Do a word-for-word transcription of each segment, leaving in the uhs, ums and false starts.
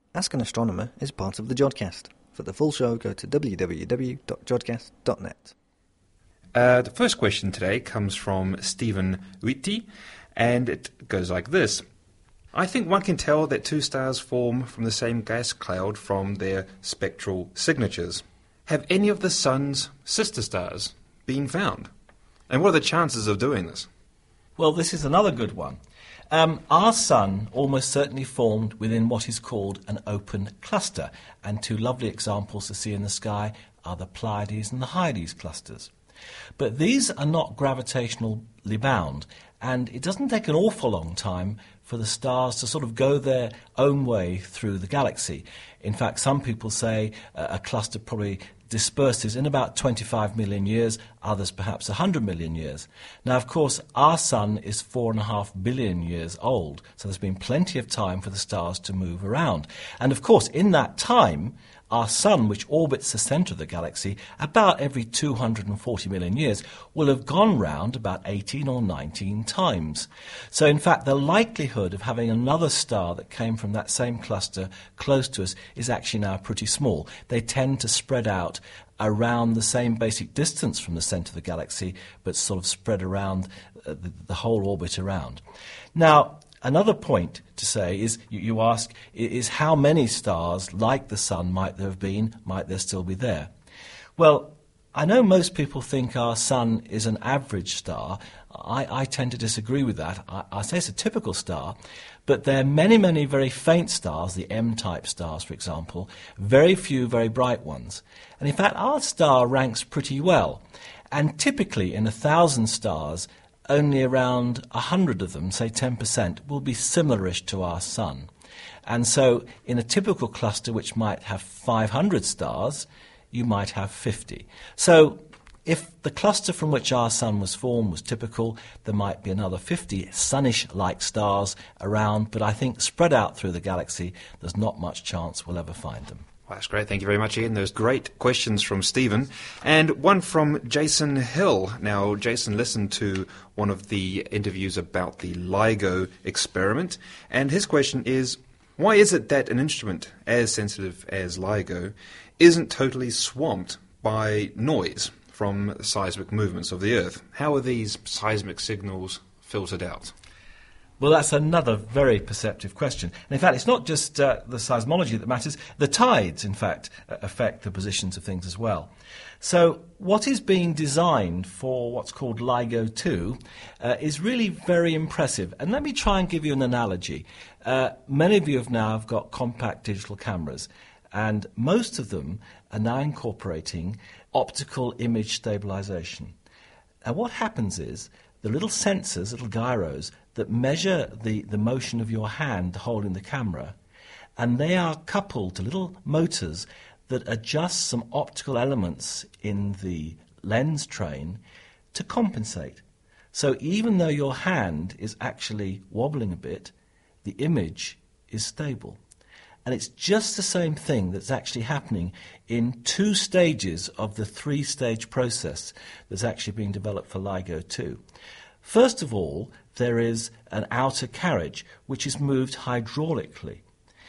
Ask an Astronomer is part of the Jodcast. For the full show, go to w w w dot jodcast dot net. Uh, the first question today comes from Stephen Whitty, and it goes like this. I think one can tell that two stars form from the same gas cloud from their spectral signatures. Have any of the Sun's sister stars been found? And what are the chances of doing this? Well, this is another good one. Um, our Sun almost certainly formed within what is called an open cluster, and two lovely examples to see in the sky are the Pleiades and the Hyades clusters. But these are not gravitationally bound, and it doesn't take an awful long time for the stars to sort of go their own way through the galaxy. In fact, some people say uh, a cluster probably disperses in about twenty-five million years, others perhaps one hundred million years. Now, of course, our Sun is four and a half billion years old, so there's been plenty of time for the stars to move around. And of course, in that time, our Sun, which orbits the centre of the galaxy about every two hundred forty million years, will have gone round about eighteen or nineteen times. So in fact, the likelihood of having another star that came from that same cluster close to us is actually now pretty small. They tend to spread out around the same basic distance from the centre of the galaxy, but sort of spread around uh, the, the whole orbit around. Now, another point to say is, you, you ask, is how many stars like the Sun might there have been, might there still be there? Well, I know most people think our Sun is an average star. I, I tend to disagree with that. I, I say it's a typical star, but there are many, many very faint stars, the M-type stars, for example, very few very bright ones. And in fact, our star ranks pretty well. And typically, in a thousand stars, only around a hundred of them, say ten percent, will be similarish to our Sun. And so in a typical cluster which might have five hundred stars, you might have fifty. So if the cluster from which our Sun was formed was typical, there might be another fifty sunnish-like stars around, but I think spread out through the galaxy, there's not much chance we'll ever find them. Well, that's great. Thank you very much, Ian. Those great questions from Stephen. And one from Jason Hill. Now, Jason listened to one of the interviews about the LIGO experiment, and his question is, why is it that an instrument as sensitive as LIGO isn't totally swamped by noise from seismic movements of the Earth? How are these seismic signals filtered out? Well, that's another very perceptive question. And in fact, it's not just uh, the seismology that matters. The tides, in fact, uh, affect the positions of things as well. So what is being designed for what's called LIGO two uh, is really very impressive. And let me try and give you an analogy. Uh, many of you have now have got compact digital cameras, and most of them are now incorporating optical image stabilization. And what happens is the little sensors, little gyros, that measure the, the motion of your hand holding the camera, and they are coupled to little motors that adjust some optical elements in the lens train to compensate. So even though your hand is actually wobbling a bit, the image is stable. And it's just the same thing that's actually happening in two stages of the three-stage process that's actually being developed for LIGO two. First of all, there is an outer carriage which is moved hydraulically.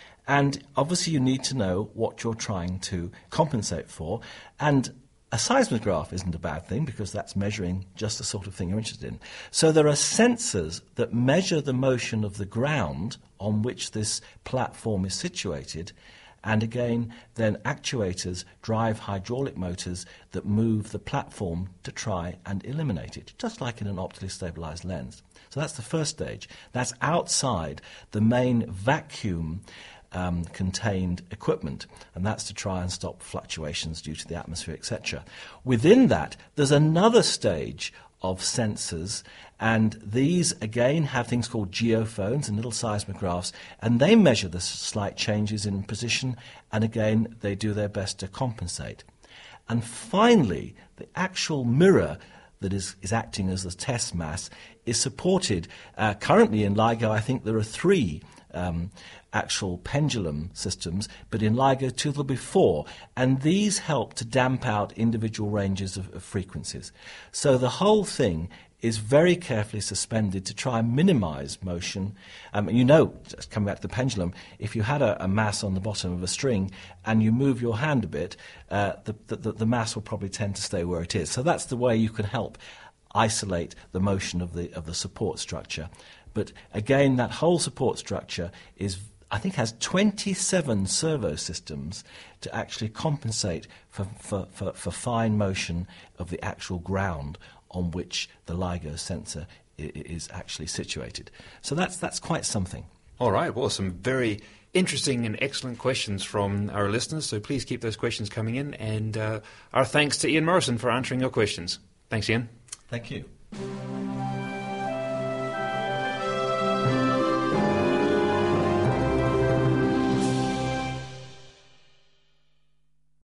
And obviously you need to know what you're trying to compensate for. And a seismograph isn't a bad thing because that's measuring just the sort of thing you're interested in. So there are sensors that measure the motion of the ground on which this platform is situated, and again, then actuators drive hydraulic motors that move the platform to try and eliminate it, just like in an optically stabilized lens. So that's the first stage. That's outside the main vacuum Um, contained equipment, and that's to try and stop fluctuations due to the atmosphere, et cetera. Within that, there's another stage of sensors, and these again have things called geophones and little seismographs, and they measure the slight changes in position, and again they do their best to compensate. And finally, the actual mirror that is, is acting as the test mass is supported. Uh, currently in LIGO, I think there are three um, actual pendulum systems, but in LIGO two there'll be four, and these help to damp out individual ranges of, of frequencies. So the whole thing is very carefully suspended to try and minimise motion. Um, and you know, just coming back to the pendulum, if you had a, a mass on the bottom of a string and you move your hand a bit, uh, the, the, the mass will probably tend to stay where it is. So that's the way you can help isolate the motion of the of the support structure. But again, that whole support structure is, I think, has twenty-seven servo systems to actually compensate for, for, for, for fine motion of the actual ground on which the LIGO sensor i- is actually situated. So that's that's quite something. All right, well, some very interesting and excellent questions from our listeners, so please keep those questions coming in, and uh, our thanks to Ian Morrison for answering your questions. Thanks, Ian. Thank you.